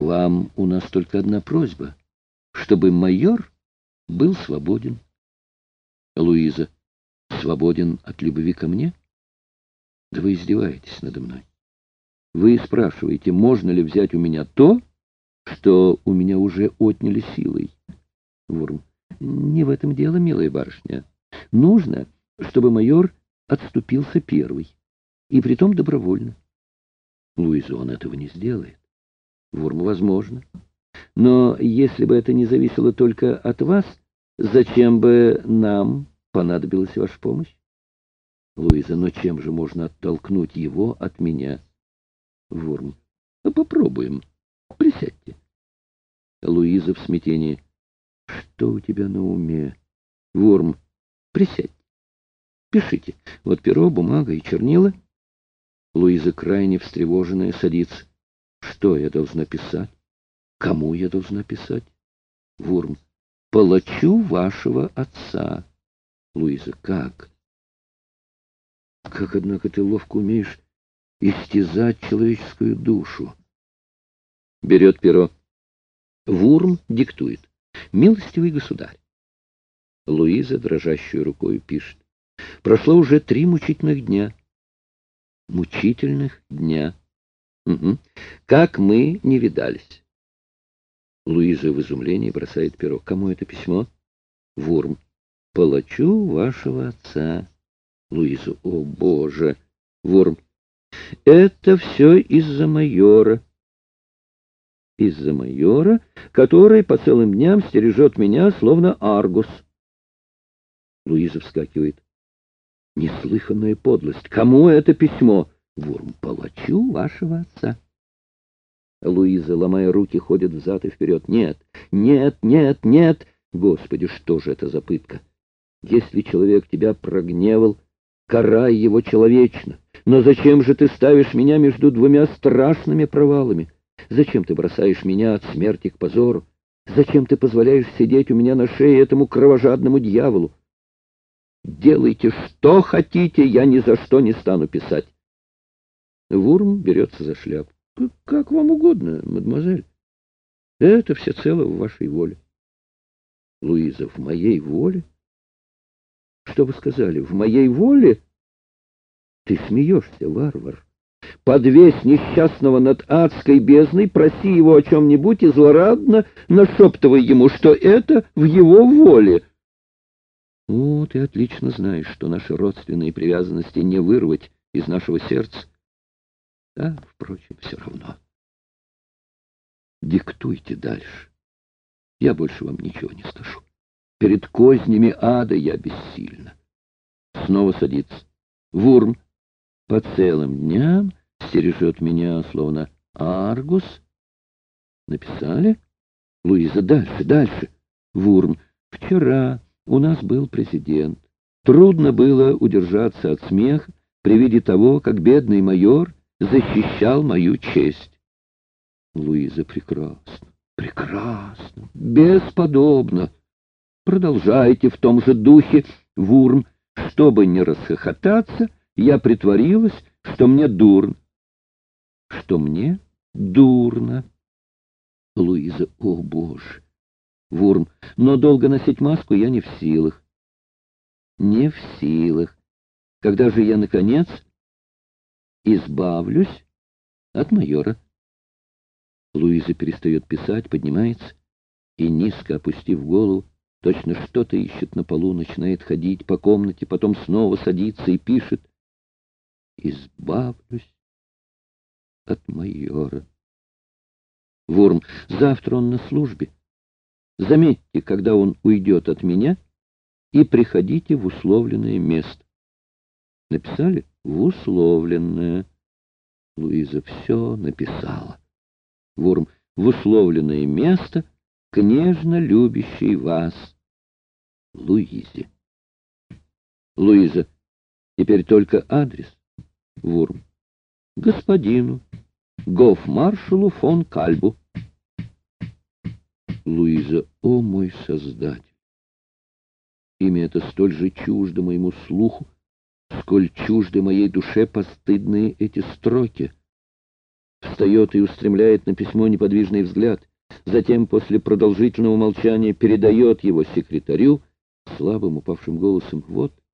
вам у нас только одна просьба, чтобы майор был свободен. Луиза. Свободен от любви ко мне? Да вы издеваетесь надо мной. Вы спрашиваете, можно ли взять у меня то, что у меня уже отняли силой. Вурм. Не в этом дело, милая барышня. Нужно, чтобы майор отступился первый, и притом добровольно. Луиза, он этого не сделает. Вурм, возможно. Но если бы это не зависело только от вас, зачем бы нам понадобилась ваша помощь? Луиза, но чем же можно оттолкнуть его от меня? Вурм. Попробуем. Присядьте. Луиза в смятении. Что у тебя на уме? Вурм. Присядьте. Пишите. Вот перо, бумага и чернила. Луиза, крайне встревоженная, садится. Что я должна писать? Кому я должна писать? Вурм. Палачу вашего отца. Луиза. Как? Как, однако, ты ловко умеешь истязать человеческую душу. Берет перо. Вурм диктует. Милостивый государь. Луиза дрожащей рукой пишет. Прошло уже 3 мучительных дня. Мучительных дня. Угу. Как мы не видались. Луиза в изумлении бросает перо. Кому это письмо? Вурм. Палачу вашего отца. Луиза. О, Боже. Вурм. Это все из-за майора. Из-за майора, который по целым дням стережет меня, словно Аргус. Луиза вскакивает. Неслыханная подлость. Кому это письмо? Вурм. Палачу вашего отца. Луиза, ломая руки, ходит взад и вперед. Нет, нет, нет, нет. Господи, что же это за пытка? Если человек тебя прогневал, карай его человечно. Но зачем же ты ставишь меня между 2 страшными провалами? Зачем ты бросаешь меня от смерти к позору? Зачем ты позволяешь сидеть у меня на шее этому кровожадному дьяволу? Делайте, что хотите, я ни за что не стану писать. Вурм берется за шляпу. Как вам угодно, мадемуазель. Это всецело в вашей воле. Луиза, в моей воле? Что вы сказали? В моей воле? Ты смеешься, варвар. Подвесь несчастного над адской бездной, проси его о чем-нибудь и злорадно нашептывай ему, что это в его воле. О, ты отлично знаешь, что наши родственные привязанности не вырвать из нашего сердца. Да, впрочем, все равно. Диктуйте дальше. Я больше вам ничего не скажу. Перед кознями ада я бессильна. Снова садится. Вурм по целым дням стережет меня, словно Аргус. Написали? Луиза, дальше, дальше. Вурм. Вчера у нас был президент. Трудно было удержаться от смеха при виде того, как бедный майор защищал мою честь. Луиза, прекрасно, прекрасно, бесподобно. Продолжайте в том же духе, Вурм. Чтобы не расхохотаться, я притворилась, что мне дурно. Что мне дурно. Луиза, о, Боже. Вурм. Но долго носить маску я не в силах. Не в силах. Когда же я, наконец, избавлюсь от майора? Луиза перестает писать, поднимается и, низко опустив голову, точно что-то ищет на полу, начинает ходить по комнате, потом снова садится и пишет. Избавлюсь от майора. Вурм. Завтра он на службе. Заметьте, когда он уйдет от меня, и приходите в условленное место. Написали? В условленное. Луиза все написала. Вурм. В условленное место к нежно любящей вас Луизе. Луиза. Теперь только адрес. Вурм. Господину гофмаршалу фон Кальбу. Луиза. О, мой Создатель! Имя это столь же чуждо моему слуху, сколь чужды моей душе постыдные эти строки. встает и устремляет на письмо неподвижный взгляд. Затем, после продолжительного молчания, передает его секретарю слабым упавшим голосом: «Вот,